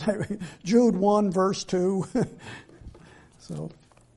Jude 1, verse 2. So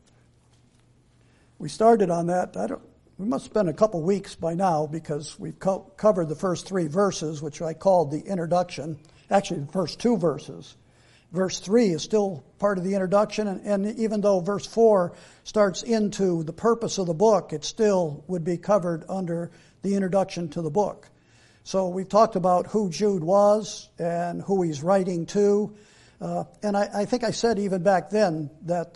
we started on that. We must have spent a couple weeks by now because we've covered the first 3 verses, which I called the introduction. Actually, the first 2 verses. Verse 3 is still part of the introduction, and even though verse 4 starts into the purpose of the book, it still would be covered under the introduction to the book. So we've talked about who Jude was and who he's writing to. And I think I said even back then that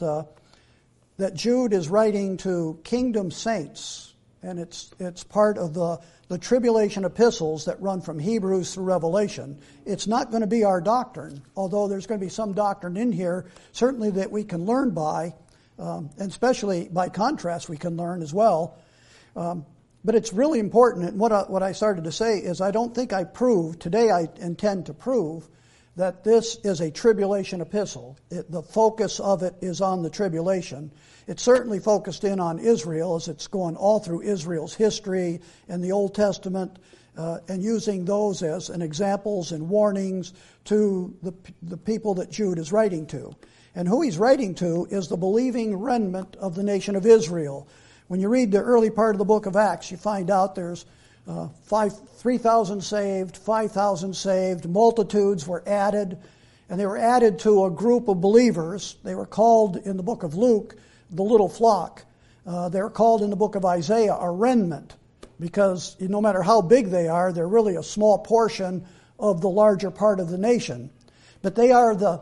Jude is writing to kingdom saints, and it's part of the tribulation epistles that run from Hebrews through Revelation. It's not going to be our doctrine, although there's going to be some doctrine in here, certainly that we can learn by, and especially by contrast we can learn as well. But it's really important, and what I started to say is I don't think I proved, today I intend to prove, that this is a tribulation epistle. The focus of it is on the tribulation. It's certainly focused in on Israel, as it's going all through Israel's history and the Old Testament, and using those as examples and warnings to the people that Jude is writing to. And who he's writing to is the believing remnant of the nation of Israel. When you read the early part of the book of Acts, you find out there's 3,000 saved, 5,000 saved, multitudes were added, and they were added to a group of believers. They were called in the book of Luke the little flock. They were called in the book of Isaiah a remnant, because no matter how big they are, they're really a small portion of the larger part of the nation. But they are the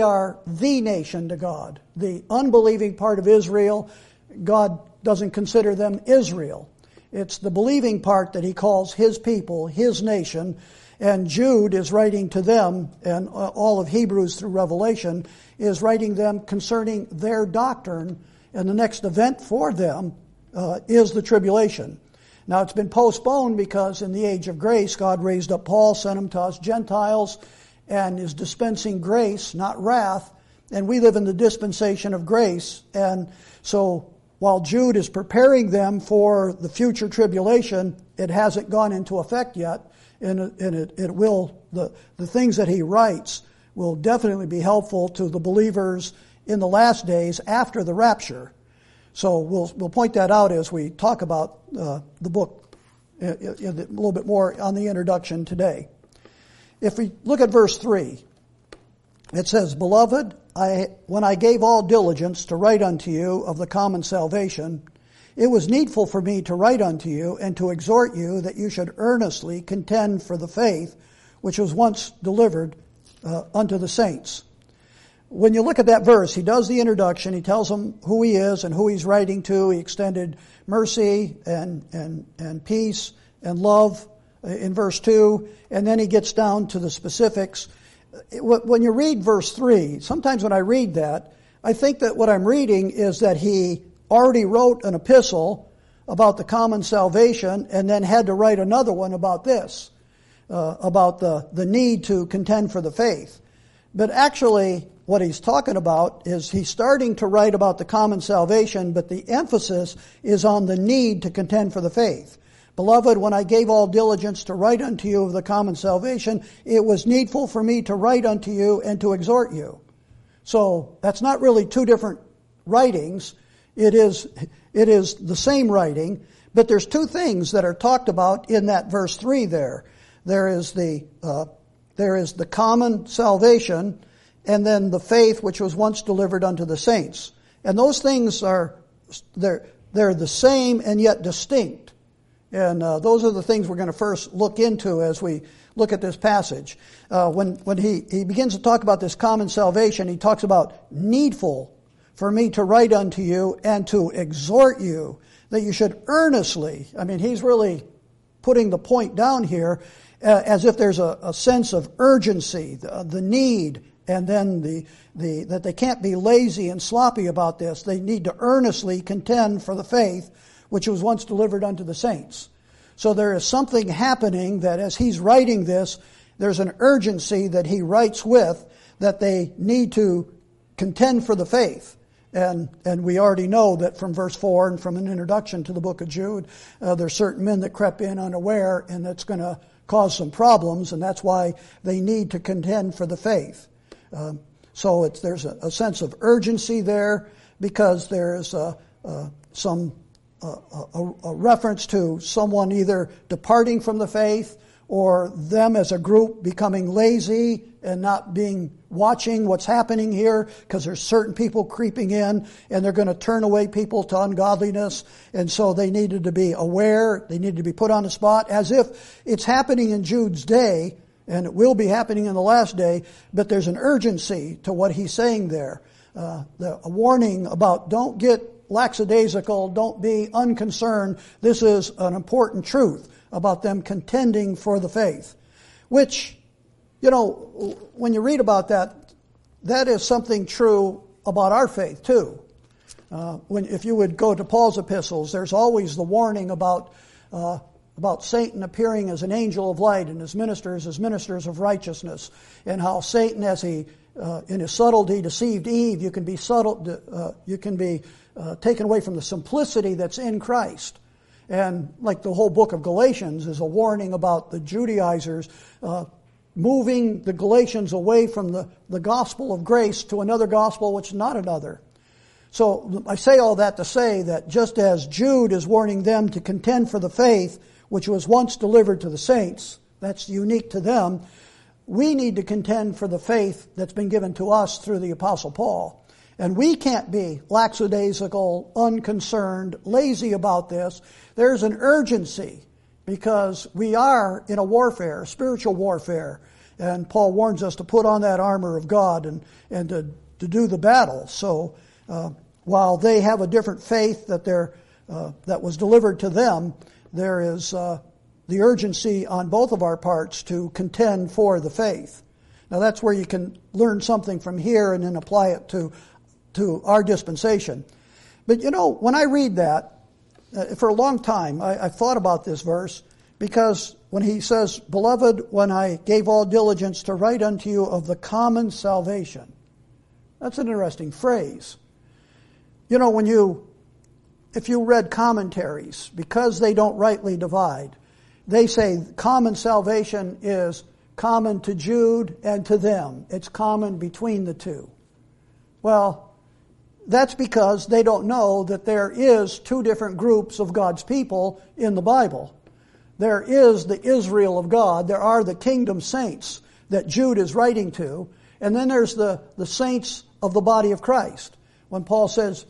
nation to God. The unbelieving part of Israel, God doesn't consider them Israel. It's the believing part that he calls his people, his nation, and Jude is writing to them, and all of Hebrews through Revelation is writing them concerning their doctrine, and the next event for them is the tribulation. Now it's been postponed because in the age of grace, God raised up Paul, sent him to us Gentiles, and is dispensing grace, not wrath, and we live in the dispensation of grace, and so while Jude is preparing them for the future tribulation, it hasn't gone into effect yet, and it will. The things that he writes will definitely be helpful to the believers in the last days after the rapture. So we'll point that out as we talk about the book a little bit more on the introduction today. If we look at verse 3, it says, "Beloved, when I gave all diligence to write unto you of the common salvation, it was needful for me to write unto you and to exhort you that you should earnestly contend for the faith which was once delivered unto the saints." When you look at that verse, he does the introduction. He tells them who he is and who he's writing to. He extended mercy and peace and love in verse 2, and then he gets down to the specifics. When you read verse 3, sometimes when I read that, I think that what I'm reading is that he already wrote an epistle about the common salvation and then had to write another one about this, about the need to contend for the faith. But actually, what he's talking about is he's starting to write about the common salvation, but the emphasis is on the need to contend for the faith. "Beloved, when I gave all diligence to write unto you of the common salvation, it was needful for me to write unto you and to exhort you." So that's not really two different writings. It is the same writing, but there's two things that are talked about in that verse 3 there. There is the common salvation, and then the faith which was once delivered unto the saints. And those things they're the same and yet distinct. And those are the things we're going to first look into as we look at this passage. When he begins to talk about this common salvation, he talks about needful for me to write unto you and to exhort you that you should earnestly. I mean, he's really putting the point down here as if there's a sense of urgency, the need, and then that they can't be lazy and sloppy about this. They need to earnestly contend for the faith which was once delivered unto the saints. So there is something happening that as he's writing this, there's an urgency that he writes with, that they need to contend for the faith. And we already know that from verse 4 and from an introduction to the book of Jude, there's certain men that crept in unaware, and that's going to cause some problems, and that's why they need to contend for the faith. So there's a sense of urgency there because there's a reference to someone either departing from the faith or them as a group becoming lazy and not watching what's happening here because there's certain people creeping in and they're going to turn away people to ungodliness. And so they needed to be aware. They needed to be put on the spot as if it's happening in Jude's day and it will be happening in the last day. But there's an urgency to what he's saying there. A warning about don't get lackadaisical, don't be unconcerned. This is an important truth about them contending for the faith, which, when you read about that, that is something true about our faith too. If you would go to Paul's epistles, there's always the warning about Satan appearing as an angel of light and his ministers as ministers of righteousness, and how Satan, as he in his subtlety deceived Eve, you can be taken away from the simplicity that's in Christ. And like the whole book of Galatians is a warning about the Judaizers moving the Galatians away from the gospel of grace to another gospel which is not another. So I say all that to say that just as Jude is warning them to contend for the faith which was once delivered to the saints, that's unique to them, we need to contend for the faith that's been given to us through the Apostle Paul. And we can't be lackadaisical, unconcerned, lazy about this. There's an urgency because we are in a warfare, spiritual warfare. And Paul warns us to put on that armor of God and to do the battle. So while they have a different faith that was delivered to them, there is the urgency on both of our parts to contend for the faith. Now that's where you can learn something from here and then apply it to our dispensation. But when I read that, for a long time, I've thought about this verse because when he says, "Beloved, when I gave all diligence to write unto you of the common salvation," that's an interesting phrase. If you read commentaries, because they don't rightly divide, they say common salvation is common to Jude and to them. It's common between the two. Well, that's because they don't know that there is two different groups of God's people in the Bible. There is the Israel of God. There are the kingdom saints that Jude is writing to. And then there's the saints of the body of Christ. When Paul says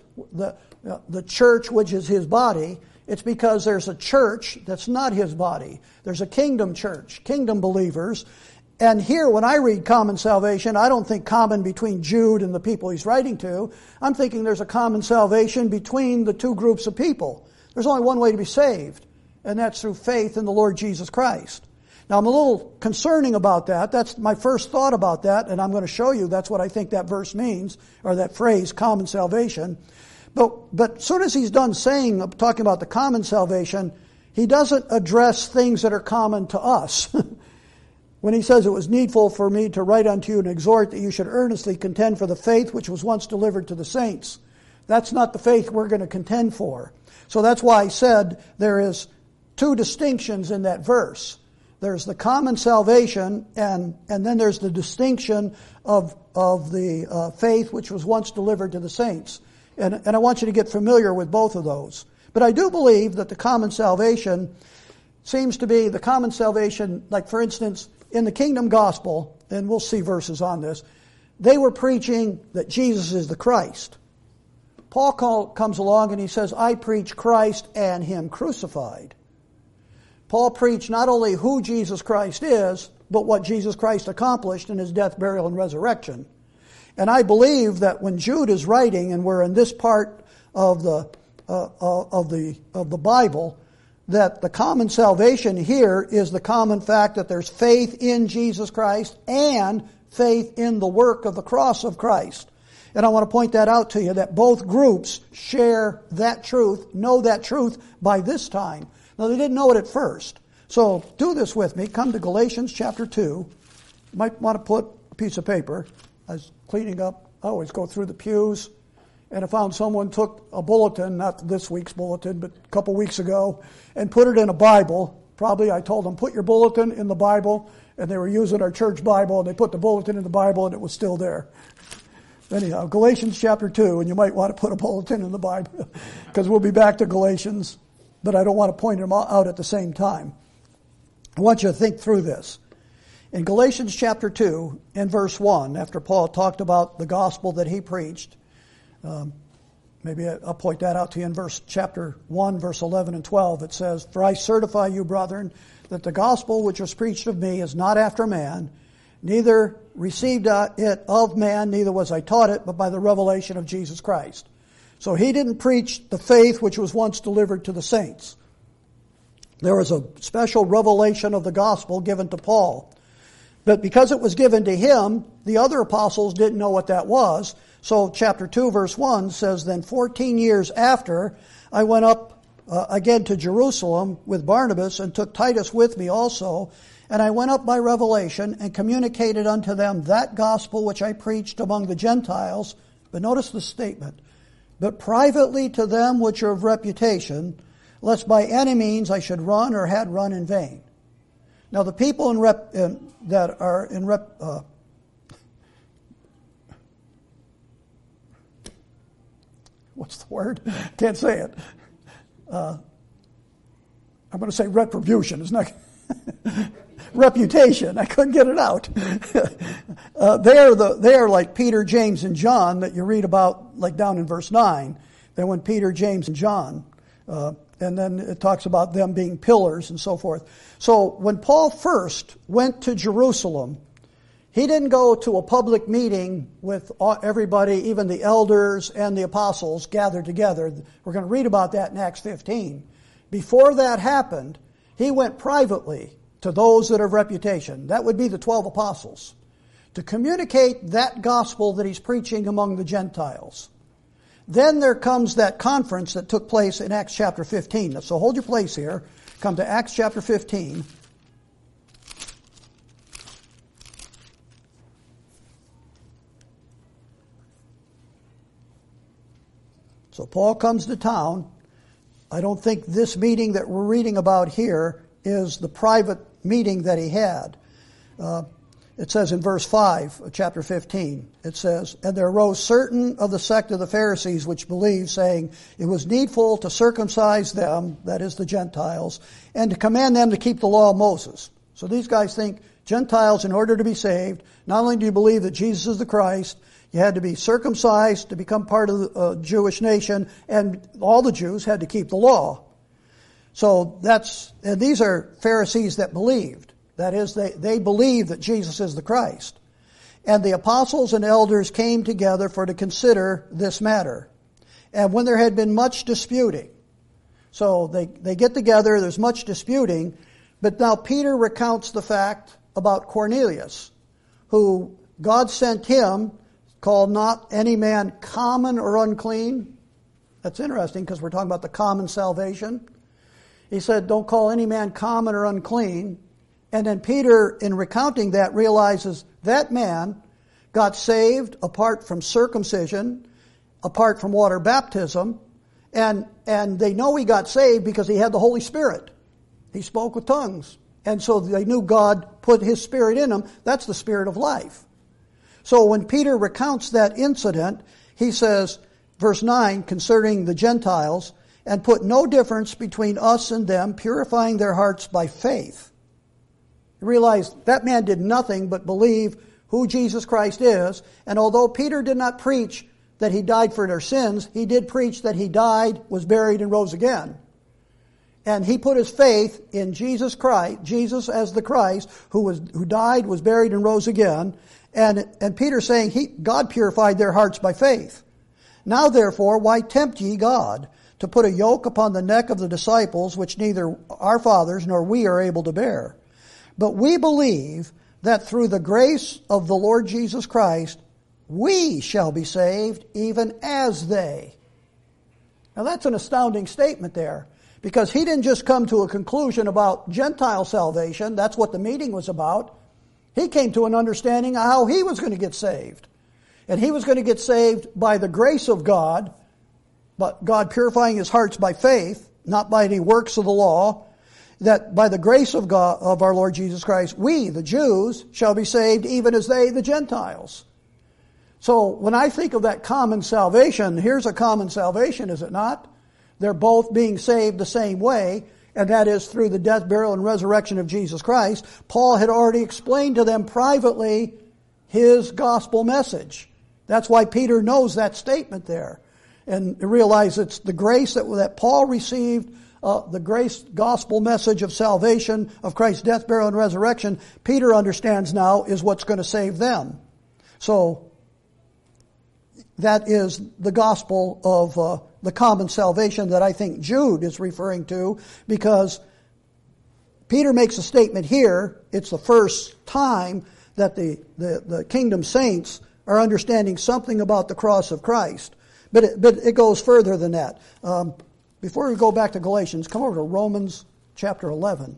the church, which is his body, it's because there's a church that's not his body. There's a kingdom church, kingdom believers. And here, when I read common salvation, I don't think common between Jude and the people he's writing to. I'm thinking there's a common salvation between the two groups of people. There's only one way to be saved, and that's through faith in the Lord Jesus Christ. Now, I'm a little concerning about that. That's my first thought about that, and I'm going to show you that's what I think that verse means, or that phrase, common salvation. But as soon as he's done talking about the common salvation, he doesn't address things that are common to us. When he says, "It was needful for me to write unto you and exhort that you should earnestly contend for the faith which was once delivered to the saints." That's not the faith we're going to contend for. So that's why I said there is two distinctions in that verse. There's the common salvation, and then there's the distinction of the faith which was once delivered to the saints. And I want you to get familiar with both of those. But I do believe that the common salvation seems to be the common salvation, like for instance, in the kingdom gospel, and we'll see verses on this, they were preaching that Jesus is the Christ. Paul comes along and he says, "I preach Christ and Him crucified." Paul preached not only who Jesus Christ is, but what Jesus Christ accomplished in His death, burial, and resurrection. And I believe that when Jude is writing, and we're in this part of the Bible, that the common salvation here is the common fact that there's faith in Jesus Christ and faith in the work of the cross of Christ. And I want to point that out to you, that both groups share that truth, know that truth by this time. Now, they didn't know it at first. So do this with me. Come to Galatians chapter 2. You might want to put a piece of paper. I was cleaning up. I always go through the pews. And I found someone took a bulletin, not this week's bulletin, but a couple weeks ago, and put it in a Bible. Probably I told them, put your bulletin in the Bible, and they were using our church Bible, and they put the bulletin in the Bible, and it was still there. Anyhow, Galatians chapter 2, and you might want to put a bulletin in the Bible, because we'll be back to Galatians, but I don't want to point them out at the same time. I want you to think through this. In Galatians chapter 2, in verse 1, after Paul talked about the gospel that he preached, maybe I'll point that out to you in chapter 1, verse 11 and 12. It says, "For I certify you, brethren, that the gospel which was preached of me is not after man, neither received it of man, neither was I taught it, but by the revelation of Jesus Christ." So he didn't preach the faith which was once delivered to the saints. There was a special revelation of the gospel given to Paul. But because it was given to him, the other apostles didn't know what that was. So chapter 2, verse 1 says, "Then 14 years after, I went up again to Jerusalem with Barnabas, and took Titus with me also. And I went up by revelation, and communicated unto them that gospel which I preached among the Gentiles." But notice the statement, "But privately to them which are of reputation, lest by any means I should run or had run in vain." Now the people that are in what's the word? Can't say it. I'm going to say retribution. Isn't that reputation? I couldn't get it out. They are like Peter, James, and John that you read about, like down in verse 9. Then when Peter, James, and John, and then it talks about them being pillars and so forth. So when Paul first went to Jerusalem, he didn't go to a public meeting with everybody, even the elders and the apostles gathered together. We're going to read about that in Acts 15. Before that happened, he went privately to those that are of reputation. That would be the 12 apostles, to communicate that gospel that he's preaching among the Gentiles. Then there comes that conference that took place in Acts chapter 15. So hold your place here. Come to Acts chapter 15. So Paul comes to town. I don't think this meeting that we're reading about here is the private meeting that he had. It says in verse 5 of chapter 15, it says, "And there arose certain of the sect of the Pharisees which believed, saying, It was needful to circumcise them," that is the Gentiles, "and to command them to keep the law of Moses." So these guys think Gentiles, in order to be saved, not only do you believe that Jesus is the Christ, you had to be circumcised to become part of the Jewish nation, and all the Jews had to keep the law. So and these are Pharisees that believed. That is, they believe that Jesus is the Christ. "And the apostles and elders came together for to consider this matter. And when there had been much disputing," so they get together, there's much disputing, but now Peter recounts the fact about Cornelius, who God sent him, called not any man common or unclean. That's interesting because we're talking about the common salvation. He said, don't call any man common or unclean. And then Peter, in recounting that, realizes that man got saved apart from circumcision, apart from water baptism, and they know he got saved because he had the Holy Spirit. He spoke with tongues. And so they knew God put His Spirit in him. That's the Spirit of life. So when Peter recounts that incident, he says, verse 9, concerning the Gentiles, "And put no difference between us and them, purifying their hearts by faith." You realize that man did nothing but believe who Jesus Christ is. And although Peter did not preach that He died for their sins, he did preach that He died, was buried, and rose again. And he put his faith in Jesus Christ, Jesus as the Christ, who died, was buried, and rose again. And Peter's saying God purified their hearts by faith. "Now therefore, why tempt ye God to put a yoke upon the neck of the disciples, which neither our fathers nor we are able to bear? But we believe that through the grace of the Lord Jesus Christ, we shall be saved, even as they." Now that's an astounding statement there, because he didn't just come to a conclusion about Gentile salvation. That's what the meeting was about. He came to an understanding of how he was going to get saved. And he was going to get saved by the grace of God, but God purifying his hearts by faith, not by any works of the law. that by the grace of God, of our Lord Jesus Christ, we, the Jews, shall be saved even as they, the Gentiles. So when I think of that common salvation, here's a common salvation, is it not? They're both being saved the same way, and that is through the death, burial, and resurrection of Jesus Christ. Paul had already explained to them privately his gospel message. That's why Peter knows that statement there. And realize it's the grace that Paul received, the grace gospel message of salvation of Christ's death, burial, and resurrection, Peter understands now is what's going to save them. So that is the gospel of the common salvation that I think Jude is referring to, because Peter makes a statement here. It's the first time that the kingdom saints are understanding something about the cross of Christ. But it goes further than that. Before we go back to Galatians, come over to Romans chapter 11.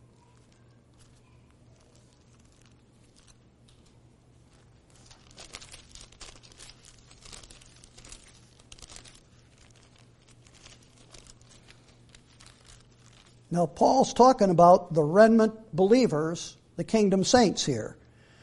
Now, Paul's talking about the remnant believers, the kingdom saints here.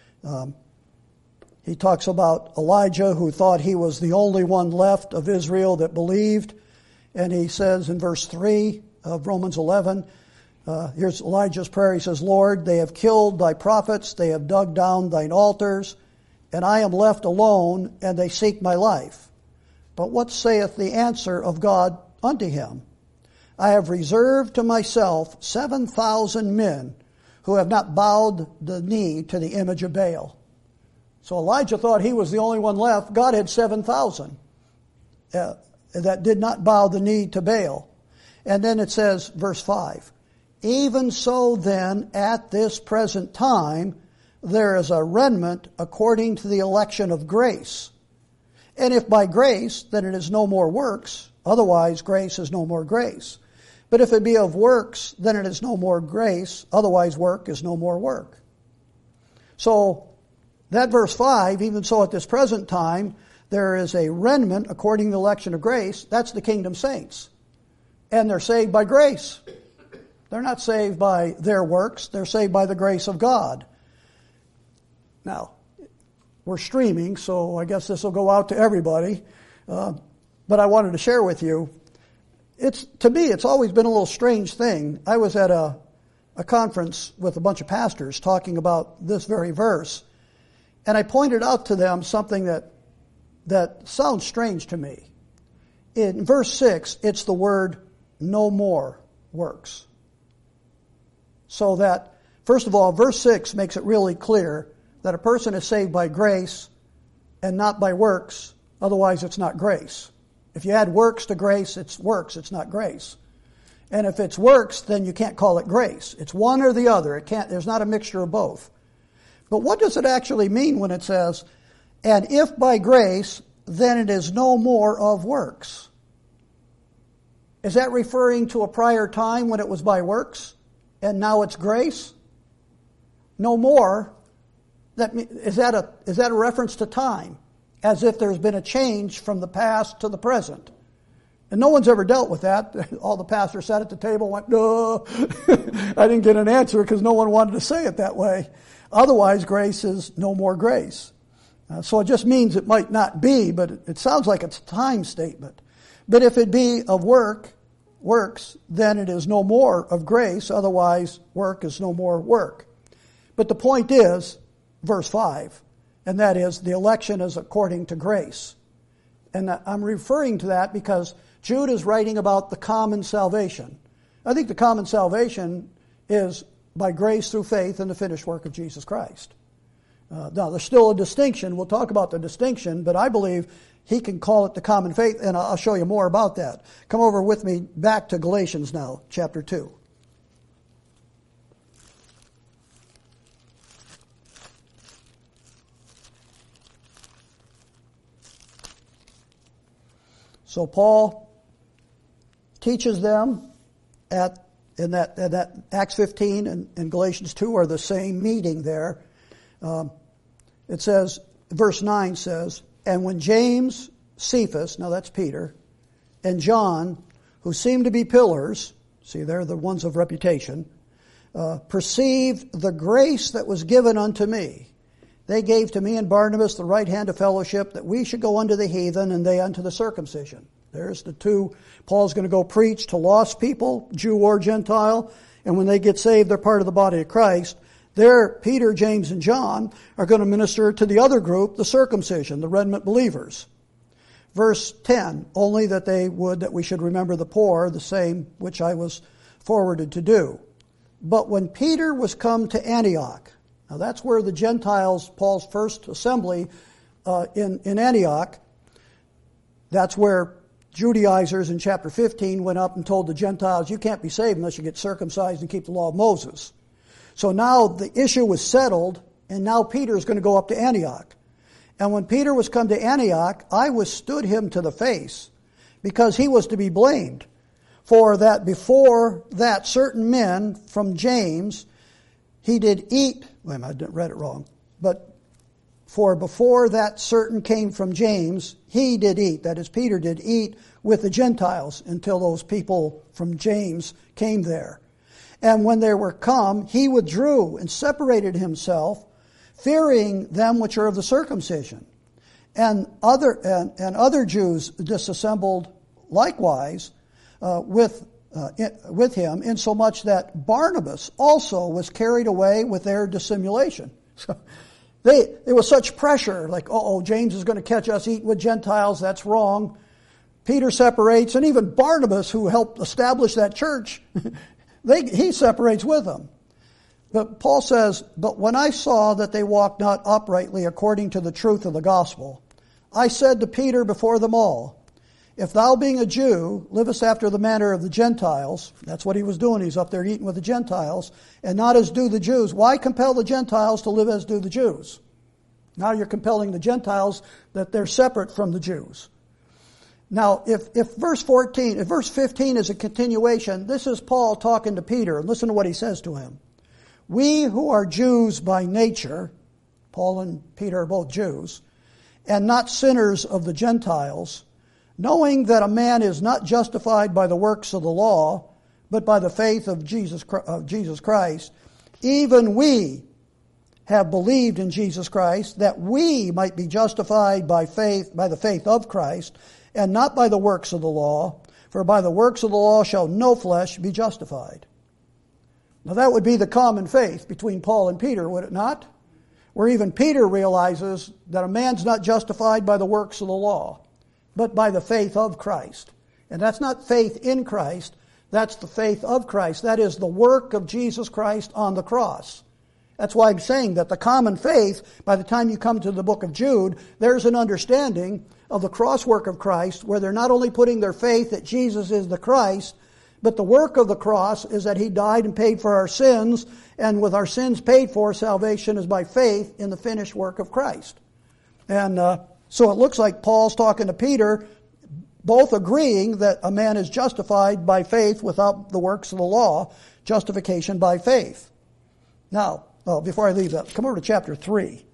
He talks about Elijah, who thought he was the only one left of Israel that believed. And he says in verse 3 of Romans 11, here's Elijah's prayer. He says, Lord, they have killed thy prophets, they have dug down thine altars, and I am left alone, and they seek my life. But what saith the answer of God unto him? I have reserved to myself 7,000 men who have not bowed the knee to the image of Baal. So Elijah thought he was the only one left. God had 7,000 that did not bow the knee to Baal. And then it says, verse 5, even so then at this present time there is a remnant according to the election of grace. And if by grace, then it is no more works. Otherwise grace is no more grace. But if it be of works, then it is no more grace. Otherwise work is no more work. So that verse 5, even so at this present time, there is a remnant according to the election of grace. That's the kingdom saints. And they're saved by grace. They're not saved by their works. They're saved by the grace of God. Now, we're streaming, so I guess this will go out to everybody. But I wanted to share with you, to me, it's always been a little strange thing. I was at a conference with a bunch of pastors talking about this very verse. And I pointed out to them something that sounds strange to me. In verse 6, it's the word no more works. So that, first of all, verse 6 makes it really clear that a person is saved by grace and not by works. Otherwise, it's not grace. If you add works to grace, it's works, it's not grace. And if it's works, then you can't call it grace. It's one or the other. There's not a mixture of both. But what does it actually mean when it says, and if by grace, then it is no more of works? Is that referring to a prior time when it was by works, and now it's grace? No more. Is that a reference to time? As if there's been a change from the past to the present. And no one's ever dealt with that. All the pastors sat at the table and went, no. I didn't get an answer because no one wanted to say it that way. Otherwise, grace is no more grace. So it just means it might not be, but it sounds like it's a time statement. But if it be of works, then it is no more of grace. Otherwise, work is no more work. But the point is, verse 5, and that is the election is according to grace. And I'm referring to that because Jude is writing about the common salvation. I think the common salvation is by grace through faith in the finished work of Jesus Christ. Now, there's still a distinction. We'll talk about the distinction, but I believe he can call it the common faith, and I'll show you more about that. Come over with me back to Galatians now, chapter 2. So Paul teaches them in that Acts 15 and Galatians 2 are the same meeting there. It says, verse 9 says, and when James, Cephas, now that's Peter, and John, who seemed to be pillars, see, they're the ones of reputation, perceived the grace that was given unto me. They gave to me and Barnabas the right hand of fellowship, that we should go unto the heathen and they unto the circumcision. There's the two. Paul's going to go preach to lost people, Jew or Gentile, and when they get saved, they're part of the body of Christ. There, Peter, James, and John are going to minister to the other group, the circumcision, the remnant believers. Verse 10, only that we should remember the poor, the same which I was forwarded to do. But when Peter was come to Antioch, now that's where the Gentiles, Paul's first assembly in Antioch, that's where Judaizers in chapter 15 went up and told the Gentiles, you can't be saved unless you get circumcised and keep the law of Moses. So now the issue was settled, and now Peter is going to go up to Antioch. And when Peter was come to Antioch, I withstood him to the face, because he was to be blamed. For that before that certain men from James, he did eat, wait a minute, I read it wrong, but for before that certain came from James, he did eat, that is, Peter did eat with the Gentiles until those people from James came there. And when they were come, he withdrew and separated himself, fearing them which are of the circumcision. And other Jews disassembled likewise with him, insomuch that Barnabas also was carried away with their dissimulation. So there was such pressure, like, James is going to catch us eating with Gentiles, that's wrong. Peter separates, and even Barnabas, who helped establish that church, he separates with them. But Paul says, but when I saw that they walked not uprightly according to the truth of the gospel, I said to Peter before them all, if thou being a Jew livest after the manner of the Gentiles, that's what he was doing, he's up there eating with the Gentiles, and not as do the Jews, why compel the Gentiles to live as do the Jews? Now you're compelling the Gentiles that they're separate from the Jews. Now, if verse 15 is a continuation, this is Paul talking to Peter, and listen to what he says to him. We who are Jews by nature, Paul and Peter are both Jews, and not sinners of the Gentiles, knowing that a man is not justified by the works of the law, but by the faith of Jesus Christ, even we have believed in Jesus Christ, that we might be justified by the faith of Christ, and not by the works of the law, for by the works of the law shall no flesh be justified. Now that would be the common faith between Paul and Peter, would it not? Where even Peter realizes that a man's not justified by the works of the law, but by the faith of Christ. And that's not faith in Christ, that's the faith of Christ. That is the work of Jesus Christ on the cross. That's why I'm saying that the common faith, by the time you come to the book of Jude, there's an understanding of the cross work of Christ, where they're not only putting their faith that Jesus is the Christ, but the work of the cross is that he died and paid for our sins, and with our sins paid for, salvation is by faith in the finished work of Christ. And so it looks like Paul's talking to Peter, both agreeing that a man is justified by faith without the works of the law, justification by faith. Now, before I leave that, come over to chapter 3.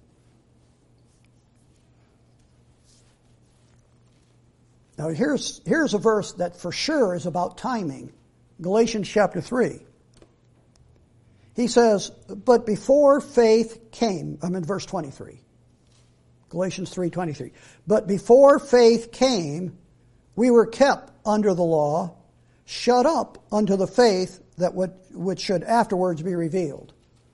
Now here's a verse that for sure is about timing. Galatians chapter 3. He says, but before faith came, I'm in verse 23. Galatians 3:23. But before faith came, we were kept under the law, shut up unto the faith that which should afterwards be revealed.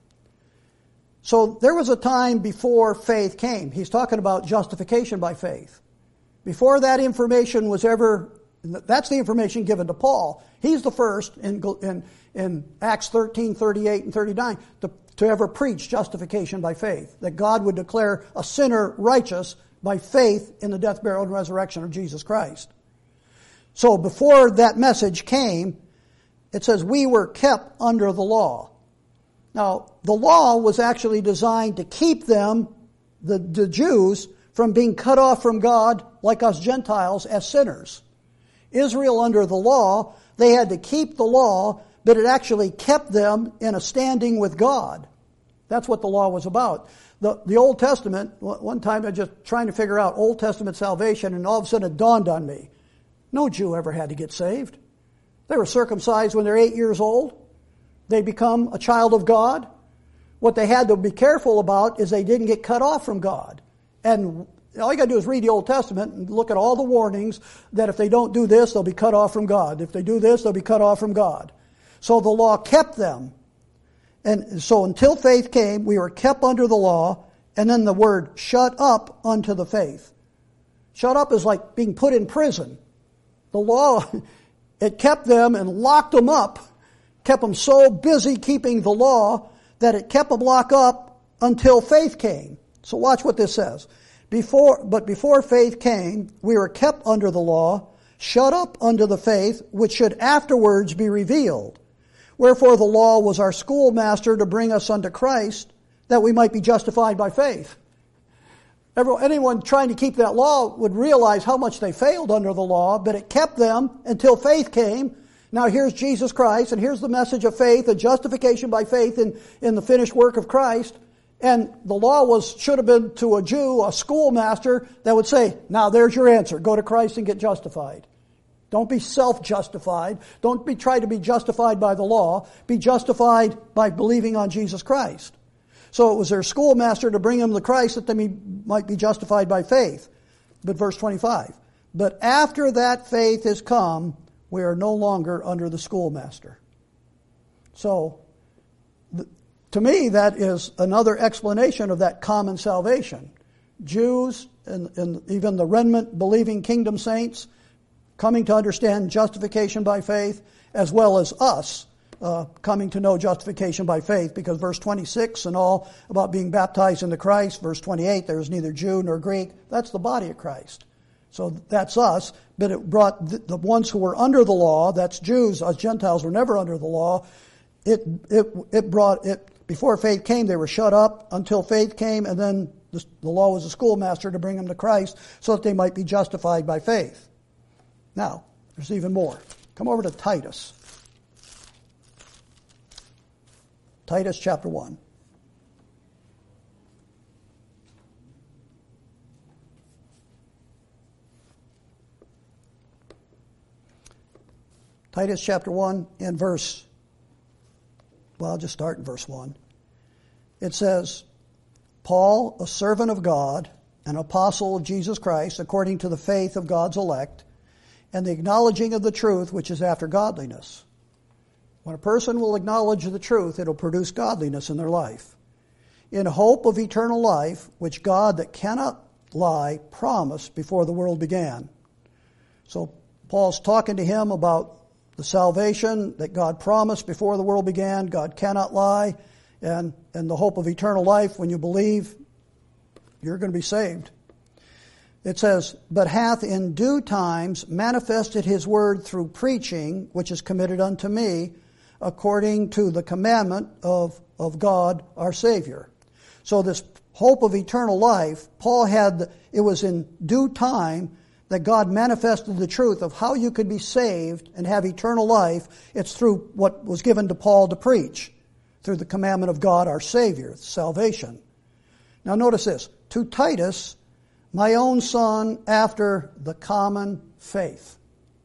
So there was a time before faith came. He's talking about justification by faith. Before that information was ever, that's the information given to Paul. He's the first in Acts 13, 38, and 39 to ever preach justification by faith. That God would declare a sinner righteous by faith in the death, burial, and resurrection of Jesus Christ. So before that message came, it says we were kept under the law. Now, the law was actually designed to keep them, the Jews, from being cut off from God like us Gentiles as sinners. Israel under the law, they had to keep the law, but it actually kept them in a standing with God. That's what the law was about. The Old Testament, one time I was just trying to figure out Old Testament salvation, and all of a sudden it dawned on me. No Jew ever had to get saved. They were circumcised when they're 8 years old. They become a child of God. What they had to be careful about is they didn't get cut off from God. And all you got to do is read the Old Testament and look at all the warnings that if they don't do this, they'll be cut off from God. If they do this, they'll be cut off from God. So the law kept them. And so until faith came, we were kept under the law. And then the word shut up unto the faith. Shut up is like being put in prison. The law, it kept them and locked them up, kept them so busy keeping the law that it kept them locked up until faith came. So watch what this says. But before faith came, we were kept under the law, shut up unto the faith, which should afterwards be revealed. Wherefore the law was our schoolmaster to bring us unto Christ, that we might be justified by faith. Anyone trying to keep that law would realize how much they failed under the law, but it kept them until faith came. Now here's Jesus Christ, and here's the message of faith, and justification by faith in the finished work of Christ. And the law should have been to a Jew, a schoolmaster, that would say, now there's your answer. Go to Christ and get justified. Don't be self-justified. Don't try to be justified by the law. Be justified by believing on Jesus Christ. So it was their schoolmaster to bring them to Christ that they might be justified by faith. But verse 25. But after that faith is come, we are no longer under the schoolmaster. So, to me, that is another explanation of that common salvation. Jews and even the remnant believing kingdom saints coming to understand justification by faith, as well as us coming to know justification by faith, because verse 26 and all about being baptized into Christ, verse 28, there is neither Jew nor Greek, that's the body of Christ. So that's us, but it brought the ones who were under the law, that's Jews, us Gentiles were never under the law, it brought it, before faith came, they were shut up until faith came, and then the law was a schoolmaster to bring them to Christ so that they might be justified by faith. Now, there's even more. Come over to Titus. Titus chapter 1. Titus chapter 1 and I'll just start in verse 1. It says, Paul, a servant of God, an apostle of Jesus Christ, according to the faith of God's elect, and the acknowledging of the truth which is after godliness. When a person will acknowledge the truth, it'll produce godliness in their life. In hope of eternal life, which God that cannot lie promised before the world began. So Paul's talking to him about the salvation that God promised before the world began. God cannot lie. And the hope of eternal life, when you believe, you're going to be saved. It says, but hath in due times manifested his word through preaching, which is committed unto me, according to the commandment of God our Savior. So this hope of eternal life, Paul had, it was in due time that God manifested the truth of how you could be saved and have eternal life. It's through what was given to Paul to preach, through the commandment of God our Savior, salvation. Now notice this, to Titus, my own son, after the common faith.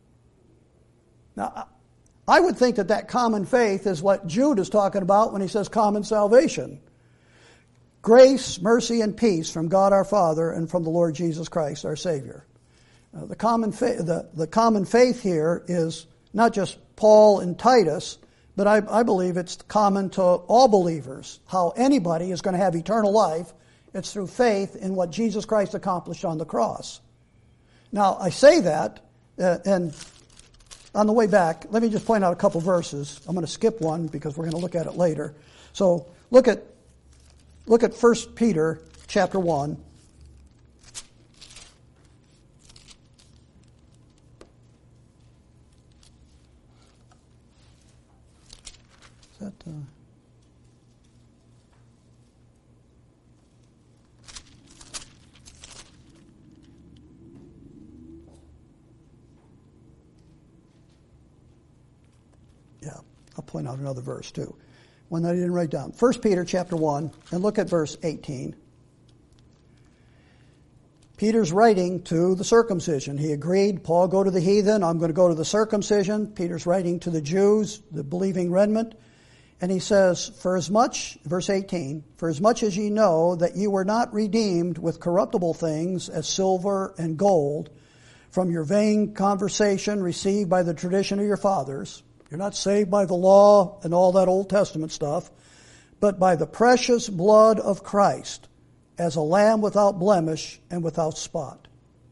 Now, I would think that common faith is what Jude is talking about when he says common salvation. Grace, mercy, and peace from God our Father and from the Lord Jesus Christ our Savior. The common faith here is not just Paul and Titus, but I believe it's common to all believers. How anybody is going to have eternal life, it's through faith in what Jesus Christ accomplished on the cross. Now, I say that, and on the way back, let me just point out a couple verses. I'm going to skip one because we're going to look at it later. So look at 1 Peter chapter 1. I'll point out another verse too, one that I didn't write down. 1 Peter chapter 1, and look at verse 18. Peter's writing to the circumcision. He agreed, Paul, go to the heathen, I'm going to go to the circumcision. Peter's writing to the Jews, the believing remnant. And he says, for as much, verse 18, for as much as ye know that ye were not redeemed with corruptible things as silver and gold from your vain conversation received by the tradition of your fathers. You're not saved by the law and all that Old Testament stuff, but by the precious blood of Christ, as a lamb without blemish and without spot.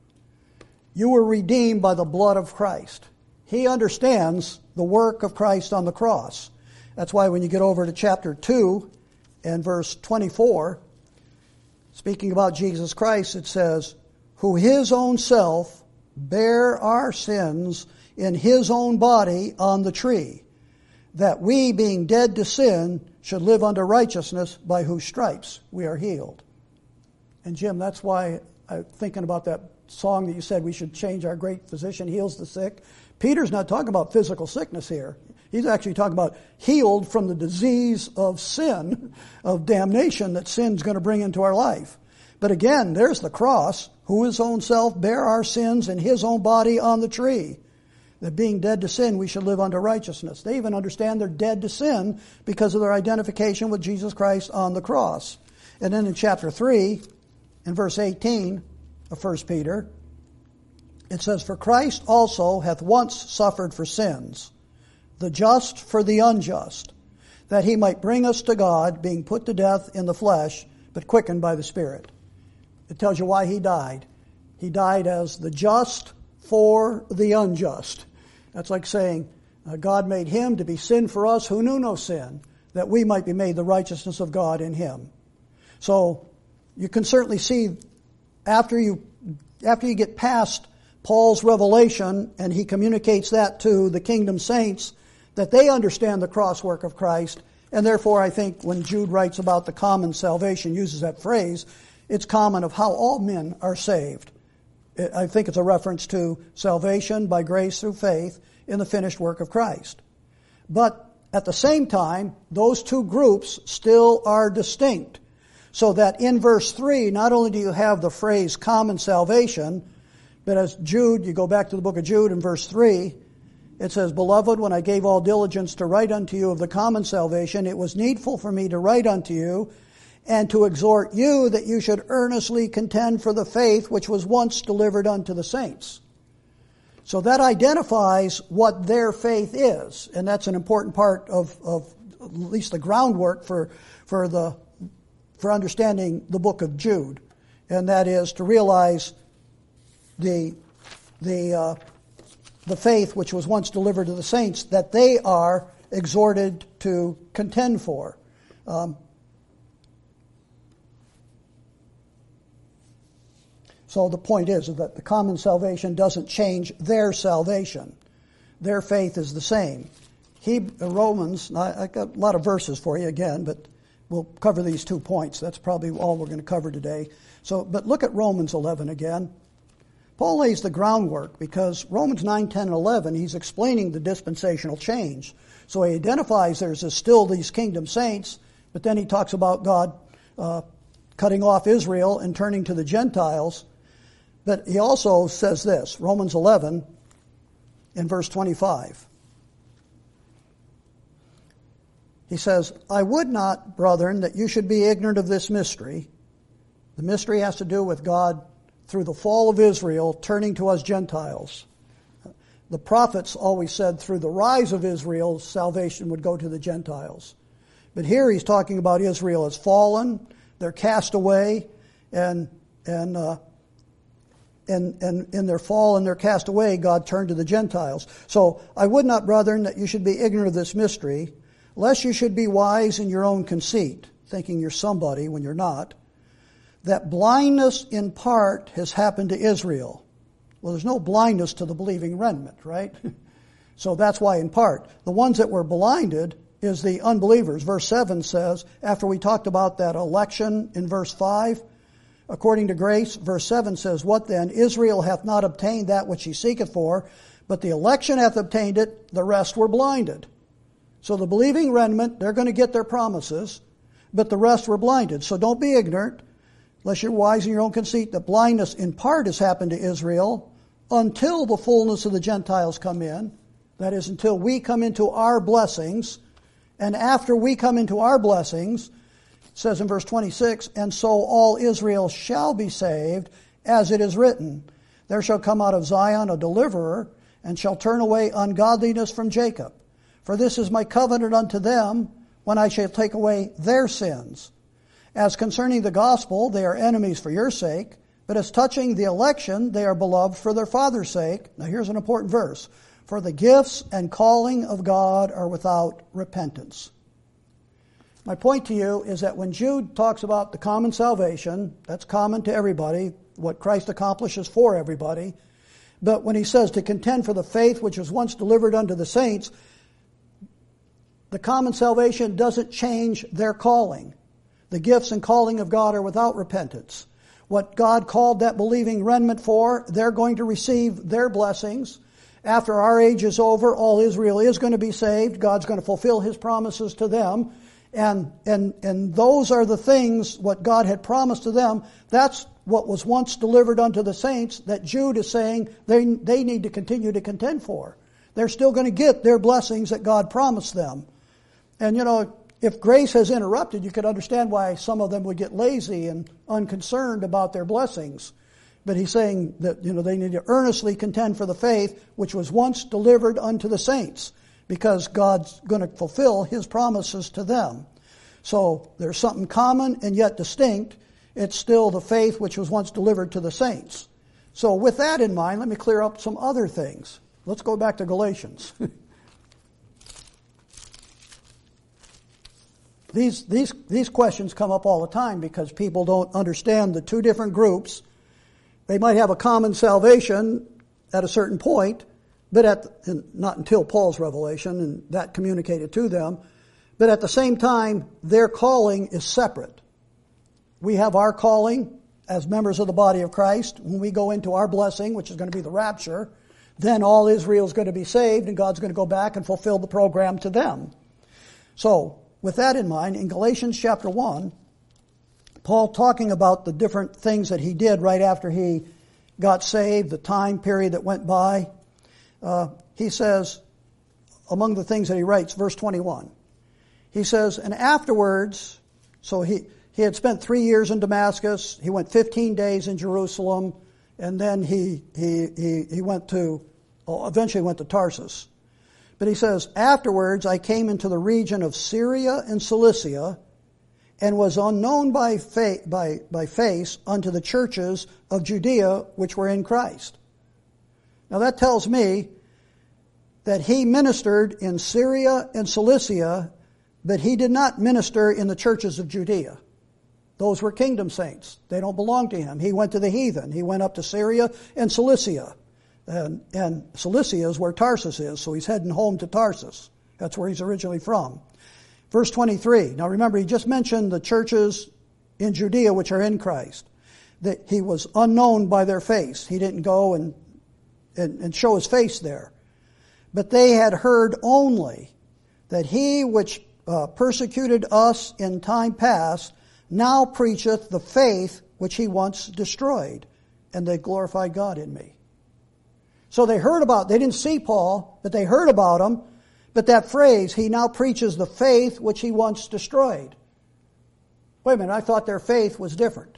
You were redeemed by the blood of Christ. He understands the work of Christ on the cross. That's why when you get over to chapter 2 and verse 24, speaking about Jesus Christ, it says, who his own self bare our sins in his own body on the tree, that we, being dead to sin, should live unto righteousness, by whose stripes we are healed. And Jim, that's why I'm thinking about that song that you said we should change, our great physician heals the sick. Peter's not talking about physical sickness here. He's actually talking about healed from the disease of sin, of damnation that sin's going to bring into our life. But again, there's the cross, who his own self bare our sins in his own body on the tree, that being dead to sin, we should live unto righteousness. They even understand they're dead to sin because of their identification with Jesus Christ on the cross. And then in chapter 3, in verse 18 of 1 Peter, it says, for Christ also hath once suffered for sins, the just for the unjust, that he might bring us to God, being put to death in the flesh, but quickened by the Spirit. It tells you why he died. He died as the just for the unjust. That's like saying, God made him to be sin for us who knew no sin, that we might be made the righteousness of God in him. So you can certainly see after you get past Paul's revelation and he communicates that to the kingdom saints, that they understand the cross work of Christ. And therefore, I think when Jude writes about the common salvation, uses that phrase, it's common of how all men are saved. I think it's a reference to salvation by grace through faith in the finished work of Christ. But at the same time, those two groups still are distinct. So that in verse 3, not only do you have the phrase common salvation, but as Jude, you go back to the book of Jude in verse 3, it says, beloved, when I gave all diligence to write unto you of the common salvation, it was needful for me to write unto you and to exhort you that you should earnestly contend for the faith which was once delivered unto the saints. So that identifies what their faith is, and that's an important part of at least the groundwork for understanding the book of Jude, and that is to realize the faith which was once delivered to the saints, that they are exhorted to contend for. So the point is that the common salvation doesn't change their salvation. Their faith is the same. Romans, I got a lot of verses for you again, but we'll cover these 2 points. That's probably all we're going to cover today. But look at Romans 11 again. Paul lays the groundwork because Romans 9, 10, and 11, he's explaining the dispensational change. So he identifies there's still these kingdom saints, but then he talks about God cutting off Israel and turning to the Gentiles. But he also says this, Romans 11 in verse 25. He says, I would not, brethren, that you should be ignorant of this mystery. The mystery has to do with God through the fall of Israel turning to us Gentiles. The prophets always said through the rise of Israel, salvation would go to the Gentiles. But here he's talking about Israel has fallen, they're cast away, and in their fall and their cast away, God turned to the Gentiles. So I would not, brethren, that you should be ignorant of this mystery, lest you should be wise in your own conceit, thinking you're somebody when you're not, that blindness in part has happened to Israel. Well, there's no blindness to the believing remnant, right? So that's why in part. The ones that were blinded is the unbelievers. Verse 7 says, after we talked about that election in verse 5, according to grace, verse 7 says, what then? Israel hath not obtained that which he seeketh for, but the election hath obtained it, the rest were blinded. So the believing remnant, they're going to get their promises, but the rest were blinded. So don't be ignorant. lest you're wise in your own conceit, that blindness in part has happened to Israel until the fullness of the Gentiles come in. That is, until we come into our blessings. And after we come into our blessings, it says in verse 26, and so all Israel shall be saved, as it is written, there shall come out of Zion a deliverer, and shall turn away ungodliness from Jacob. For this is my covenant unto them, when I shall take away their sins. As concerning the gospel, they are enemies for your sake, but as touching the election, they are beloved for their Father's sake. Now here's an important verse. For the gifts and calling of God are without repentance. My point to you is that when Jude talks about the common salvation, that's common to everybody, what Christ accomplishes for everybody. But when he says to contend for the faith which was once delivered unto the saints, the common salvation doesn't change their calling. The gifts and calling of God are without repentance. What God called that believing remnant for, they're going to receive their blessings. After our age is over, all Israel is going to be saved. God's going to fulfill His promises to them. And those are the things, what God had promised to them. That's what was once delivered unto the saints that Jude is saying they need to continue to contend for. They're still going to get their blessings that God promised them. And you know, if grace has interrupted, you could understand why some of them would get lazy and unconcerned about their blessings. But he's saying that, you know, they need to earnestly contend for the faith which was once delivered unto the saints, because God's going to fulfill His promises to them. So there's something common and yet distinct. It's still the faith which was once delivered to the saints. So with that in mind, let me clear up some other things. Let's go back to Galatians. These questions come up all the time because people don't understand the two different groups. They might have a common salvation at a certain point, but not until Paul's revelation, and that communicated to them. But at the same time, their calling is separate. We have our calling as members of the body of Christ. When we go into our blessing, which is going to be the rapture, then all Israel is going to be saved, and God's going to go back and fulfill the program to them. So, with that in mind, in Galatians chapter 1, Paul talking about the different things that he did right after he got saved, the time period that went by, he says, among the things that he writes, verse 21, he says, and afterwards, so he had spent 3 years in Damascus, he went 15 days in Jerusalem, and then he eventually went to Tarsus. But he says, afterwards I came into the region of Syria and Cilicia, and was unknown by face unto the churches of Judea which were in Christ. Now that tells me that he ministered in Syria and Cilicia, but he did not minister in the churches of Judea. Those were kingdom saints. They don't belong to him. He went to the heathen. He went up to Syria and Cilicia. And Cilicia is where Tarsus is, so he's heading home to Tarsus. That's where he's originally from. Verse 23. Now remember, he just mentioned the churches in Judea which are in Christ. That he was unknown by their face. He didn't go and show his face there. But they had heard only that he which persecuted us in time past now preacheth the faith which he once destroyed, and they glorified God in me. So they didn't see Paul, but they heard about him. But that phrase, he now preaches the faith which he once destroyed. Wait a minute, I thought their faith was different.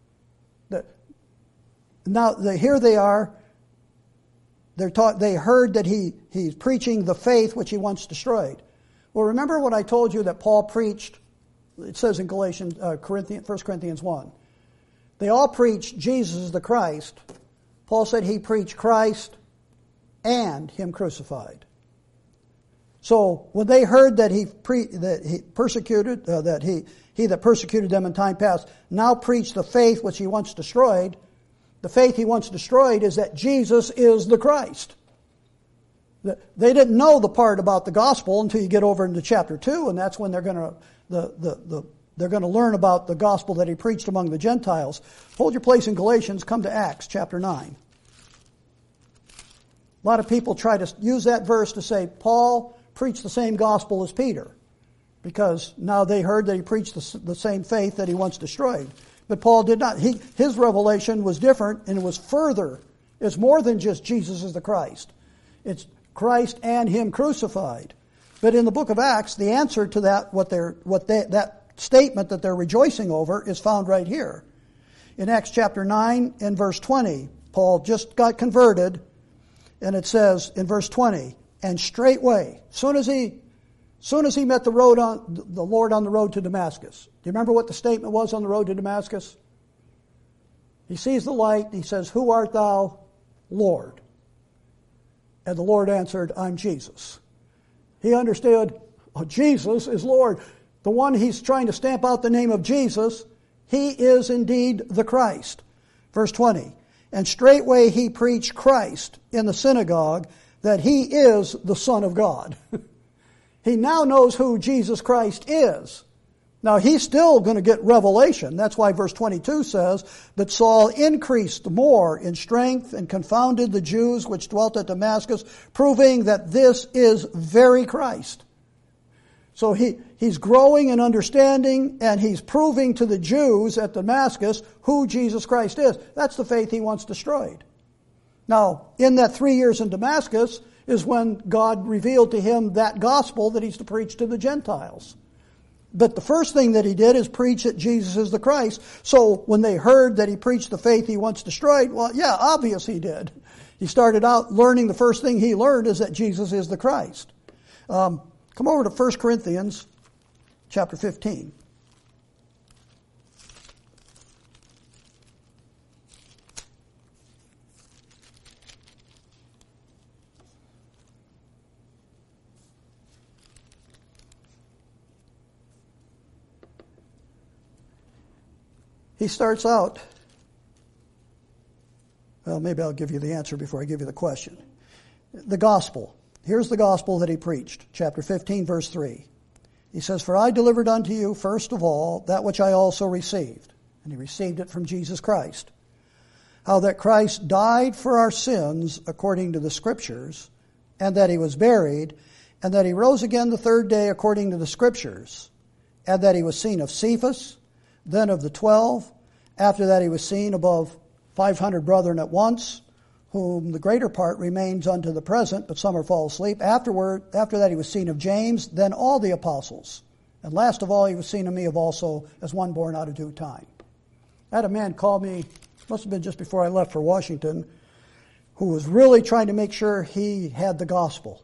Here they are. They heard that he's preaching the faith which he once destroyed. Well, remember what I told you that Paul preached? It says in 1 Corinthians 1. They all preached Jesus is the Christ. Paul said he preached Christ and him crucified. So when they heard that he persecuted them in time past now preached the faith which he once destroyed, the faith he once destroyed is that Jesus is the Christ. They didn't know the part about the gospel until you get over into chapter 2, and that's when they're going to learn about the gospel that he preached among the Gentiles. Hold your place in Galatians, come to Acts chapter 9. A lot of people try to use that verse to say Paul preached the same gospel as Peter, because now they heard that he preached the same faith that he once destroyed. But Paul did not. His revelation was different, and it was further. It's more than just Jesus is the Christ. It's Christ and Him crucified. But in the book of Acts, the answer to that, that statement that they're rejoicing over, is found right here. In Acts chapter 9 and verse 20, Paul just got converted, and it says in verse 20, and straightway, soon as he met the Lord on the road to Damascus. Do you remember what the statement was on the road to Damascus? He sees the light, he says, "Who art thou, Lord?" And the Lord answered, "I'm Jesus." He understood, Jesus is Lord. The one he's trying to stamp out the name of Jesus, He is indeed the Christ. Verse 20, and straightway he preached Christ in the synagogue, that He is the Son of God. He now knows who Jesus Christ is. Now he's still going to get revelation. That's why verse 22 says, but Saul increased more in strength and confounded the Jews which dwelt at Damascus, proving that this is very Christ. So he's growing in understanding, and he's proving to the Jews at Damascus who Jesus Christ is. That's the faith he wants destroyed. Now, in that 3 years in Damascus is when God revealed to him that gospel that he's to preach to the Gentiles. But the first thing that he did is preach that Jesus is the Christ. So when they heard that he preached the faith he wants destroyed, well, yeah, obvious he did. He started out learning, the first thing he learned is that Jesus is the Christ. Come over to 1 Corinthians chapter 15. He starts out, well, maybe I'll give you the answer before I give you the question. The gospel. Here's the gospel that he preached, chapter 15, verse 3. He says, for I delivered unto you, first of all, that which I also received. And he received it from Jesus Christ. How that Christ died for our sins according to the Scriptures, and that he was buried, and that he rose again the third day according to the Scriptures, and that he was seen of Cephas, then of the 12. After that he was seen above 500 brethren at once, whom the greater part remains unto the present, but some are fall asleep. After that he was seen of James, then all the apostles. And last of all he was seen of me of also as one born out of due time. I had a man call me, must have been just before I left for Washington, who was really trying to make sure he had the gospel.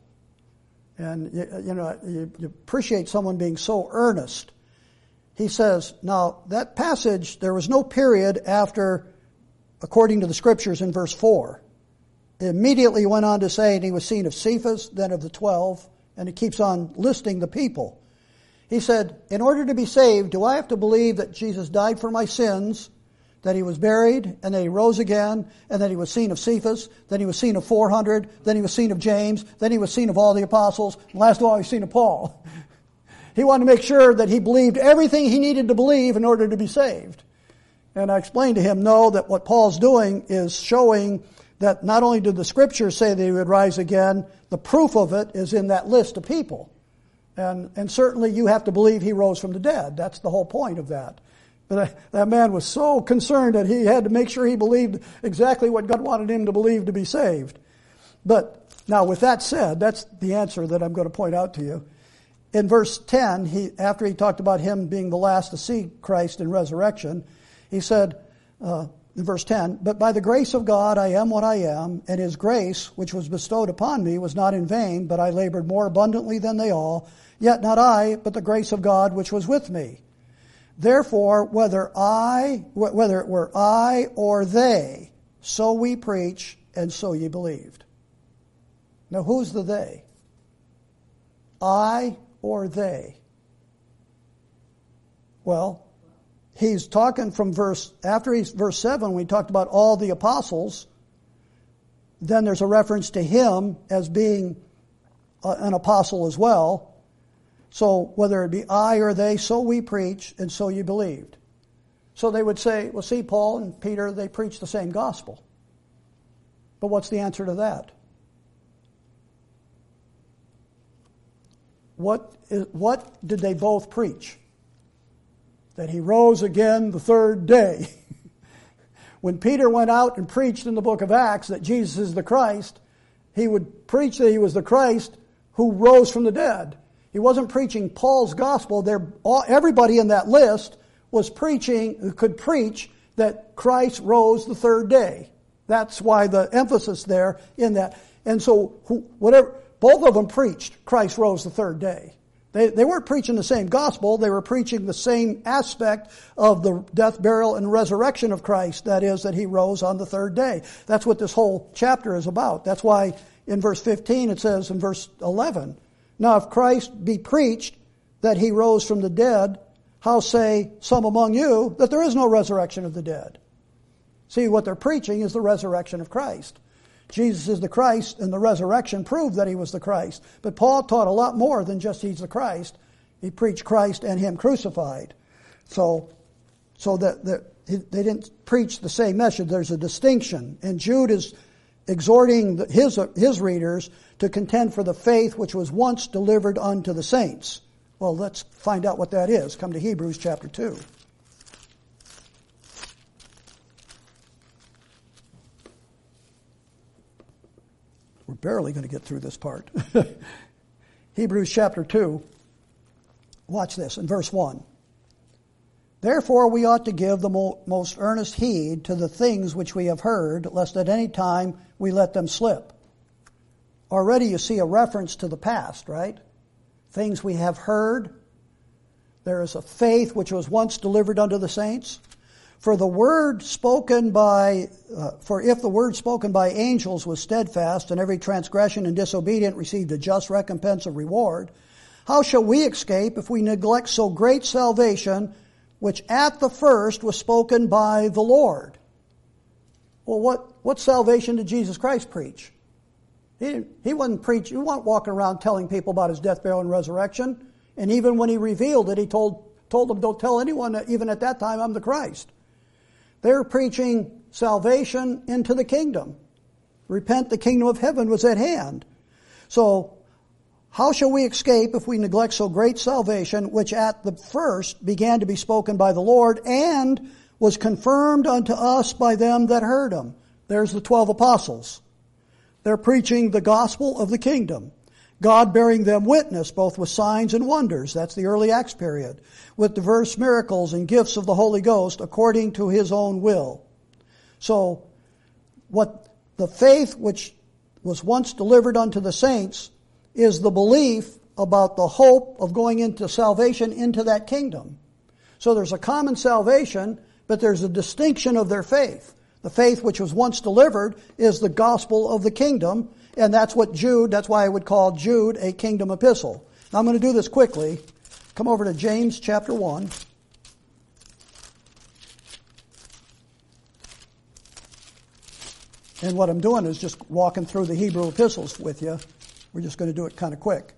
And you appreciate someone being so earnest. He says, now that passage, there was no period after, according to the Scriptures in verse 4. It immediately went on to say, and he was seen of Cephas, then of the 12, and it keeps on listing the people. He said, in order to be saved, do I have to believe that Jesus died for my sins, that he was buried, and that he rose again, and that he was seen of Cephas, then he was seen of 400, then he was seen of James, then he was seen of all the apostles, and last of all he was seen of Paul. He wanted to make sure that he believed everything he needed to believe in order to be saved. And I explained to him, no, that what Paul's doing is showing that not only did the Scriptures say that he would rise again, the proof of it is in that list of people. And certainly you have to believe he rose from the dead. That's the whole point of that. But that man was so concerned that he had to make sure he believed exactly what God wanted him to believe to be saved. But now with that said, that's the answer that I'm going to point out to you. In verse 10, after he talked about him being the last to see Christ in resurrection, he said, in verse 10, but by the grace of God I am what I am, and his grace, which was bestowed upon me, was not in vain, but I labored more abundantly than they all, yet not I, but the grace of God which was with me. Therefore, whether it were I or they, so we preach, and so ye believed. Now who's the they? I or they? Well, he's talking from verse 7, when we talked about all the apostles, then there's a reference to him as being an apostle as well. So whether it be I or they, so we preach, and so you believed. So they would say, well, see, Paul and Peter, they preach the same gospel. But what's the answer to that? What did they both preach? that he rose again the third day. When Peter went out and preached in the book of Acts that Jesus is the Christ, he would preach that he was the Christ who rose from the dead. He wasn't preaching Paul's gospel. Everybody in that list was could preach that Christ rose the third day. That's why the emphasis there in that. And so both of them preached Christ rose the third day. They weren't preaching the same gospel. They were preaching the same aspect of the death, burial, and resurrection of Christ. That is, that he rose on the third day. That's what this whole chapter is about. That's why in verse 15 it says in verse 11, now if Christ be preached that he rose from the dead, how say some among you that there is no resurrection of the dead? See, what they're preaching is the resurrection of Christ. Jesus is the Christ, and the resurrection proved that he was the Christ. But Paul taught a lot more than just he's the Christ. He preached Christ and him crucified. So that they didn't preach the same message. There's a distinction. And Jude is exhorting his readers to contend for the faith which was once delivered unto the saints. Well, let's find out what that is. Come to Hebrews chapter 2. We're barely going to get through this part. Hebrews chapter 2. Watch this in verse 1. Therefore we ought to give the most earnest heed to the things which we have heard, lest at any time we let them slip. Already you see a reference to the past, right? Things we have heard. There is a faith which was once delivered unto the saints. For if the word spoken by angels was steadfast, and every transgression and disobedient received a just recompense of reward, how shall we escape if we neglect so great salvation, which at the first was spoken by the Lord? Well, what salvation did Jesus Christ preach? He wasn't walking around telling people about his death, burial, and resurrection. And even when he revealed it, he told them, don't tell anyone, even at that time, I'm the Christ. They're preaching salvation into the kingdom. Repent, the kingdom of heaven was at hand. So, how shall we escape if we neglect so great salvation, which at the first began to be spoken by the Lord, and was confirmed unto us by them that heard him? There's the 12 apostles. They're preaching the gospel of the kingdom. God bearing them witness, both with signs and wonders. That's the early Acts period. With diverse miracles and gifts of the Holy Ghost according to his own will. So, what the faith which was once delivered unto the saints is the belief about the hope of going into salvation into that kingdom. So there's a common salvation, but there's a distinction of their faith. The faith which was once delivered is the gospel of the kingdom, and that's why I would call Jude a kingdom epistle. Now I'm going to do this quickly. Come over to James chapter 1. And what I'm doing is just walking through the Hebrew epistles with you. We're just going to do it kind of quick.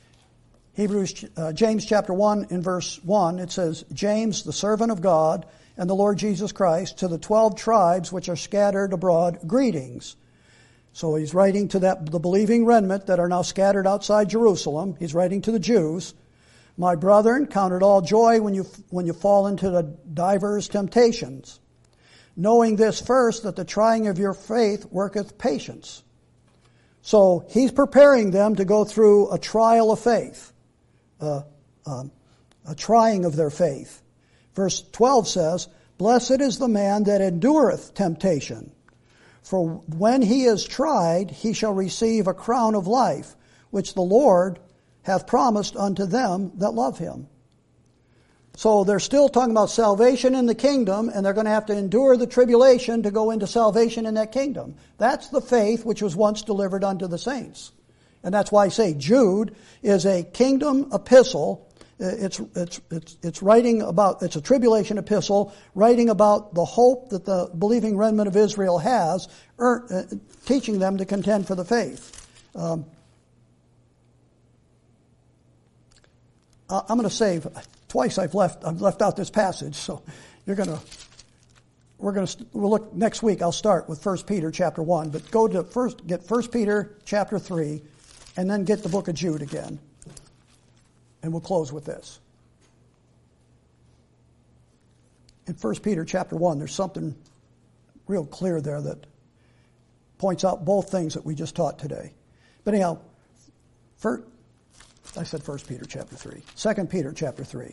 James chapter 1 in verse 1, it says, James, the servant of God and the Lord Jesus Christ, to the 12 tribes which are scattered abroad, greetings. So he's writing to the believing remnant that are now scattered outside Jerusalem. He's writing to the Jews. My brethren, count it all joy when you fall into the divers temptations, knowing this first, that the trying of your faith worketh patience. So he's preparing them to go through a trial of faith, a trying of their faith. Verse 12 says, Blessed is the man that endureth temptation, for when he is tried, he shall receive a crown of life, which the Lord hath promised unto them that love him. So they're still talking about salvation in the kingdom, and they're going to have to endure the tribulation to go into salvation in that kingdom. That's the faith which was once delivered unto the saints. And that's why I say Jude is a kingdom epistle. It's a tribulation epistle writing about the hope that the believing remnant of Israel has, teaching them to contend for the faith. I'm going to save. Twice I've left out this passage, so we'll look next week. I'll start with 1 Peter chapter 1, but get 1 Peter chapter 3, and then get the book of Jude again. And we'll close with this. in 1 Peter chapter 1, there's something real clear there that points out both things that we just taught today. But anyhow, I said 1 Peter chapter 3. 2 Peter chapter 3.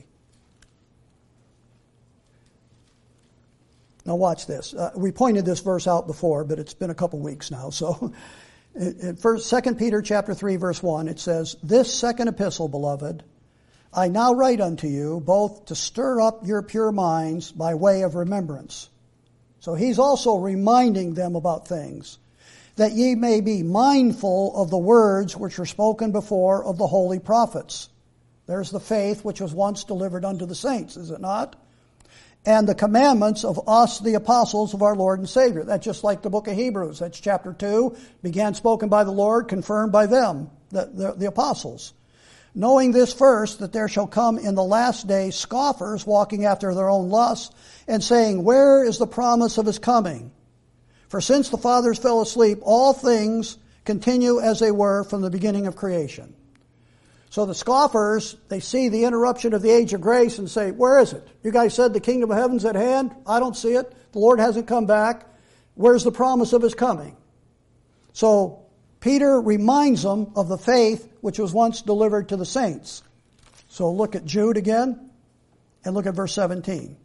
Now watch this. We pointed this verse out before, but it's been a couple weeks now. So in 2 Peter chapter 3, verse 1, it says, "This second epistle, beloved, I now write unto you, both to stir up your pure minds by way of remembrance." So he's also reminding them about things. "That ye may be mindful of the words which were spoken before of the holy prophets." There's the faith which was once delivered unto the saints, is it not? "And the commandments of us, the apostles of our Lord and Savior." That's just like the book of Hebrews. That's chapter 2, began spoken by the Lord, confirmed by them, the apostles. "Knowing this first, that there shall come in the last days scoffers, walking after their own lusts, and saying, Where is the promise of his coming? For since the fathers fell asleep, all things continue as they were from the beginning of creation." So the scoffers, they see the interruption of the age of grace and say, where is it? You guys said the kingdom of heaven's at hand. I don't see it. The Lord hasn't come back. Where's the promise of his coming? So Peter reminds them of the faith which was once delivered to the saints. So look at Jude again and look at verse 17.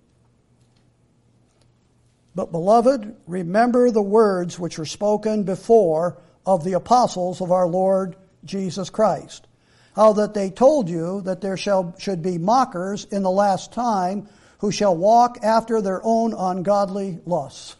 "But beloved, remember the words which were spoken before of the apostles of our Lord Jesus Christ, how that they told you that there should be mockers in the last time, who shall walk after their own ungodly lusts."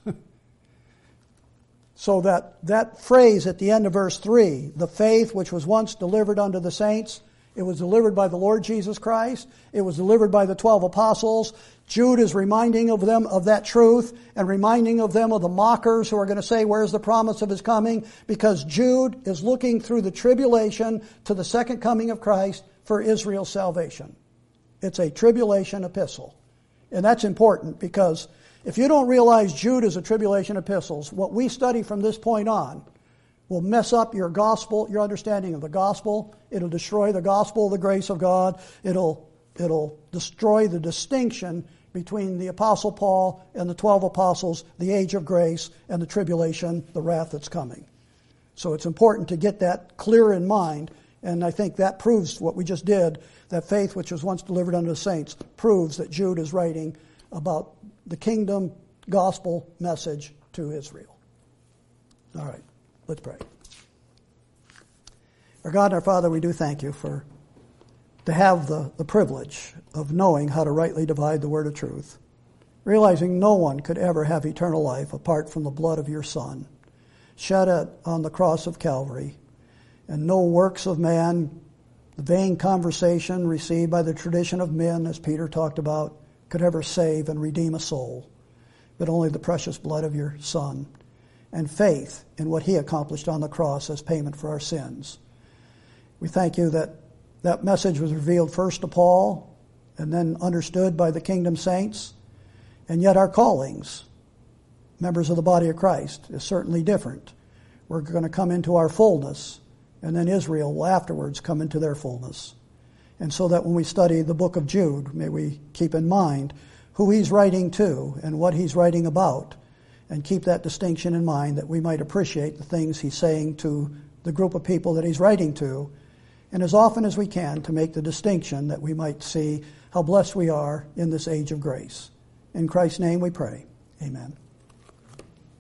So that phrase at the end of verse 3, the faith which was once delivered unto the saints, it was delivered by the Lord Jesus Christ. It was delivered by the 12 apostles. Jude is reminding of them of that truth and reminding of them of the mockers who are going to say, where's the promise of his coming? Because Jude is looking through the tribulation to the second coming of Christ for Israel's salvation. It's a tribulation epistle. And that's important because if you don't realize Jude is a tribulation epistle, what we study from this point on will mess up your gospel, your understanding of the gospel. It'll destroy the gospel of the grace of God. It'll destroy the distinction between the Apostle Paul and the 12 apostles, the age of grace and the tribulation, the wrath that's coming. So it's important to get that clear in mind, and I think that proves what we just did, that faith which was once delivered unto the saints proves that Jude is writing about the kingdom gospel message to Israel. All right, let's pray. Our God and our Father, we do thank you to have the privilege of knowing how to rightly divide the word of truth, realizing no one could ever have eternal life apart from the blood of your Son, shed on the cross of Calvary, and no works of man, the vain conversation received by the tradition of men, as Peter talked about, could ever save and redeem a soul, but only the precious blood of your Son and faith in what he accomplished on the cross as payment for our sins. We thank you that message was revealed first to Paul and then understood by the kingdom saints, and yet our callings, members of the body of Christ, is certainly different. We're going to come into our fullness, and then Israel will afterwards come into their fullness. And so that when we study the book of Jude, may we keep in mind who he's writing to and what he's writing about, and keep that distinction in mind that we might appreciate the things he's saying to the group of people that he's writing to, and as often as we can to make the distinction that we might see how blessed we are in this age of grace. In Christ's name we pray. Amen.